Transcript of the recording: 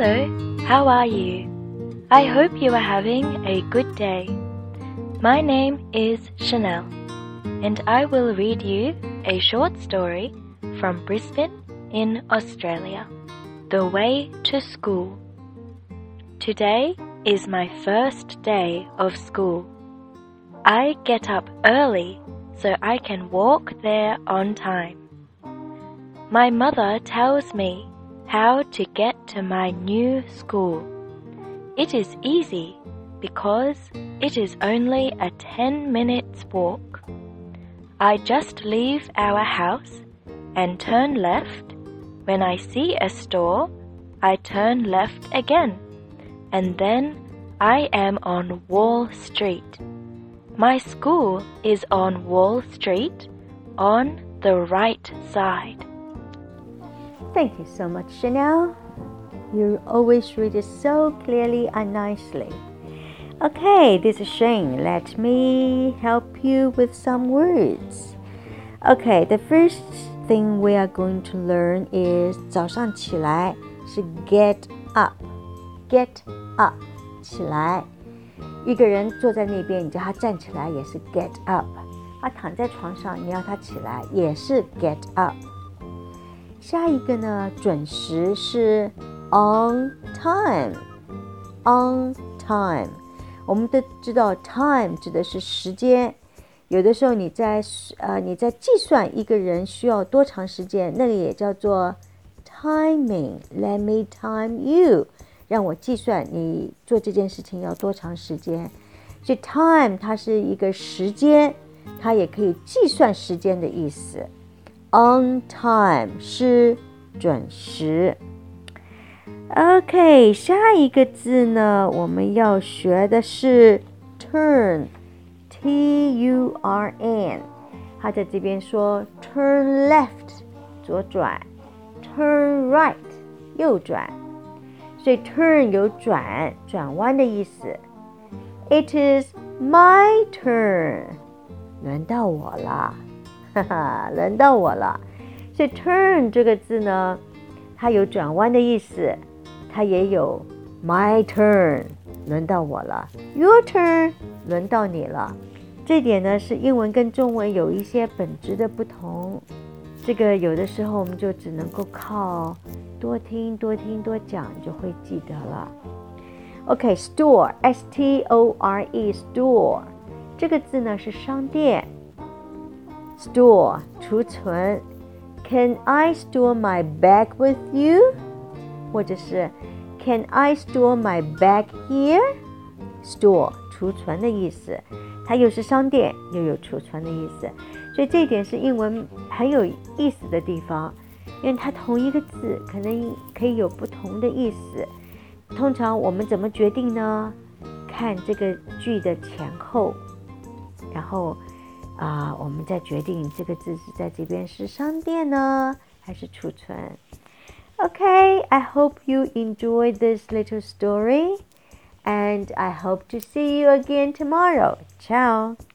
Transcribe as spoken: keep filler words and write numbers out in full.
Hello, how are you? I hope you are having a good day. My name is Chanel, and I will read you a short story from Brisbane in Australia. The Way to School. Today is my first day of school. I get up early so I can walk there on time. My mother tells me how to get to my new school. It is easy because it is only a ten minutes walk. I just leave our house and turn left. When I see a store, I turn left again, and then I am on Wall Street. My school is on Wall Street, on the right side. Thank you so much, Chanel. You always read it so clearly and nicely. Okay, this is Shane. Let me help you with some words. Okay, the first thing we are going to learn is 早上起来是 get up. Get up. 起来。一个人坐在那边，你叫他站起来也是 get up. 他躺在床上，你要他起来也是 get up. 下一个呢，准时是 on time. On time. 我们都知道 time 指的是时间，有的时候你在呃你在计算一个人需要多长时间，那个也叫做 timing. Let me time you. 让我计算你做这件事情要多长时间。所以 time 它是一个时间，它也可以计算时间的意思。On time 是准时。OK， 下一个字呢，我们要学的是 turn, T U R N。他在这边说 turn left 左转 ，turn right 右转，所以 turn 有转转弯的意思。It is my turn， 轮到我了，哈哈，轮到我了。所以 turn 这个字呢，它有转弯的意思。它也有 my turn 轮到我了 your turn 轮到你了。这点呢是英文跟中文有一些本质的不同，这个有的时候我们就只能够靠多听多听多讲就会记得了。 OK, store, S T O R E, store 这个字呢是商店， store 储存。 Can I store my bag with you? 或者是 Can I store my bag here? Store 储存的意思，它又是商店又有储存的意思，所以这一点是英文很有意思的地方，因为它同一个字可能可以有不同的意思。通常我们怎么决定呢？看这个句的前后，然后啊、呃，我们再决定这个字是在这边是商店呢还是储存。Okay, I hope you enjoyed this little story, and I hope to see you again tomorrow. Ciao.